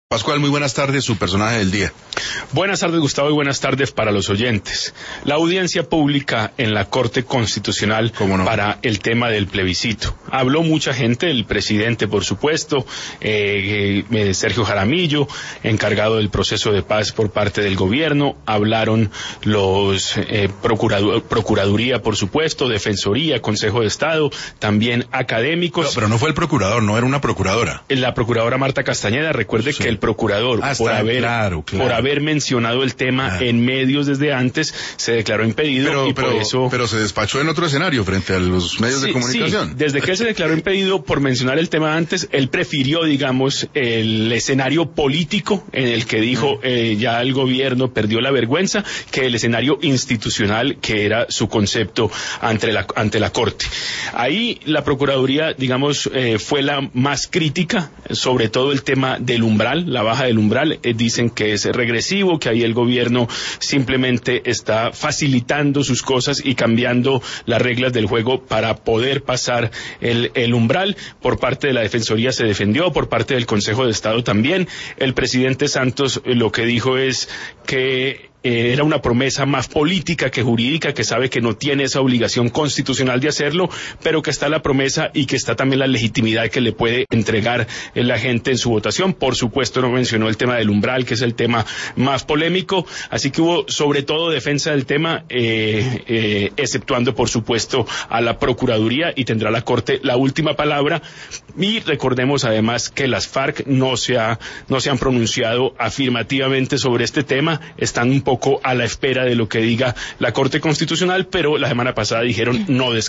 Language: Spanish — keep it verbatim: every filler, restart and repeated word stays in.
Pascual, muy buenas tardes, su personaje del día. Buenas tardes, Gustavo, y buenas tardes para los oyentes. La audiencia pública en la Corte Constitucional no? para el tema del plebiscito. Habló mucha gente, el presidente, por supuesto, eh, eh, Sergio Jaramillo, encargado del proceso de paz por parte del gobierno. Hablaron los eh, procuradu- Procuraduría, por supuesto, Defensoría, Consejo de Estado, también académicos. No, pero no fue el procurador, no era una procuradora. La procuradora Marta Castañeda, recuerde sí. que el procurador, ah, por está, haber claro, claro. por haber mencionado el tema claro. en medios desde antes, se declaró impedido pero, y pero, por eso... Pero se despachó en otro escenario frente a los medios sí, de comunicación. Sí, desde que él se declaró impedido por mencionar el tema antes, él prefirió, digamos, el escenario político en el que dijo mm. eh, ya el gobierno perdió la vergüenza, que el escenario institucional que era su concepto ante la, ante la Corte. Ahí la Procuraduría, digamos, eh, fue la más crítica, sobre todo el tema del umbral, la baja del umbral. Eh, dicen que es regresivo, que ahí el gobierno simplemente está facilitando sus cosas y cambiando las reglas del juego para poder pasar el, el umbral. Por parte de la Defensoría se defendió, por parte del Consejo de Estado también. El presidente Santos eh, lo que dijo es que Eh, era una promesa más política que jurídica, que sabe que no tiene esa obligación constitucional de hacerlo, pero que está la promesa y que está también la legitimidad que le puede entregar eh, la gente en su votación. Por supuesto no mencionó el tema del umbral, que es el tema más polémico, así que hubo sobre todo defensa del tema, eh, eh, exceptuando por supuesto a la Procuraduría, y tendrá la Corte la última palabra. Y recordemos además que las FARC no se ha, no se han pronunciado afirmativamente sobre este tema, están un poco a la espera de lo que diga la Corte Constitucional, pero la semana pasada dijeron no descartar.